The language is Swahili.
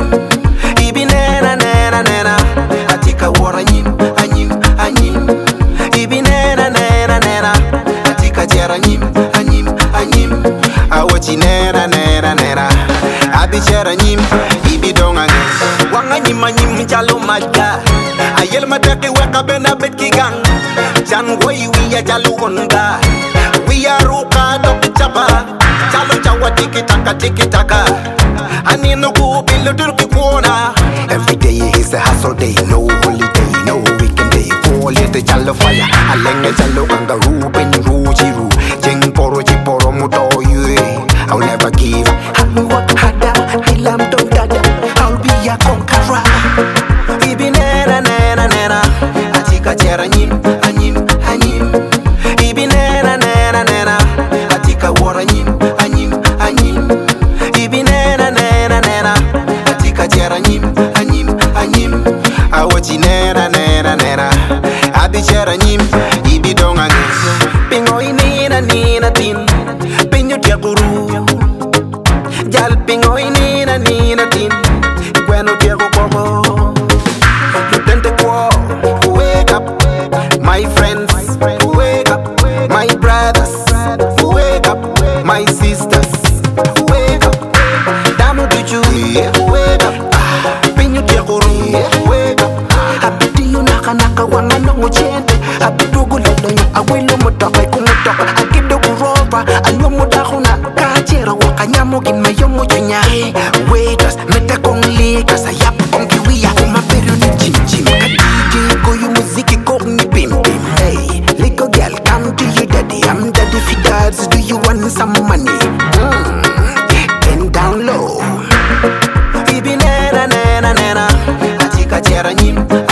Ibi nena nena nena atika wara nyim anyim anyim. Ibi nena nena nena atika jera nyim anyim anyim. Awachi nena nena nena abi jera nyim ibi donga nge. Wanga nyim anyim jalo maga. Ayel matake weka bena bet kigang. Jan goy wiya jalo onda. Wiya ruka dok chapa. Jalo chawa tiki taka. Ani no go bilu durki kona. Every day is a hustle day, no holiday, no weekend day. Call it a jalo fire. Alenge jalo kangaroo ben rujiru. Jeng poro jiporo muto yue. I'll never give. I'll work harder till I'm done dada. I'll be a conqueror. Ibi nena nena nena atika jera nyim anyim anyim. Ibi nena nena nena atika wara nyim anyim anyim. Ibi nena nena nena atika jera nyim anyim anyim. Awachi nena nena nena abi jera nyim ibi donga nge. Pingo inina nina tin pinyo dia guru. Jal pingo inina nina tin gweno dia go bobo. Wake up, my friends. Wake up, my brothers. Wake up, my sisters. Wake up, damu tuju. Wake up, pinyo dia guru. Wake up, abidi yunaka naka wangano ngojende. Abidu gulelo nyo awilo motoka ikumutoka. Akido guroba anyo mudakuna kajera wakanyamo gimayomo junya. Waiters meta kong likas ayap kong kiwiya kumapero ni chim chim. Muziki kong ni bim bim. Hey, little girl, come to you daddy. I'm daddy for dads. Do you want some money? Bend down low. Ibi nena nena nena atika jera nyim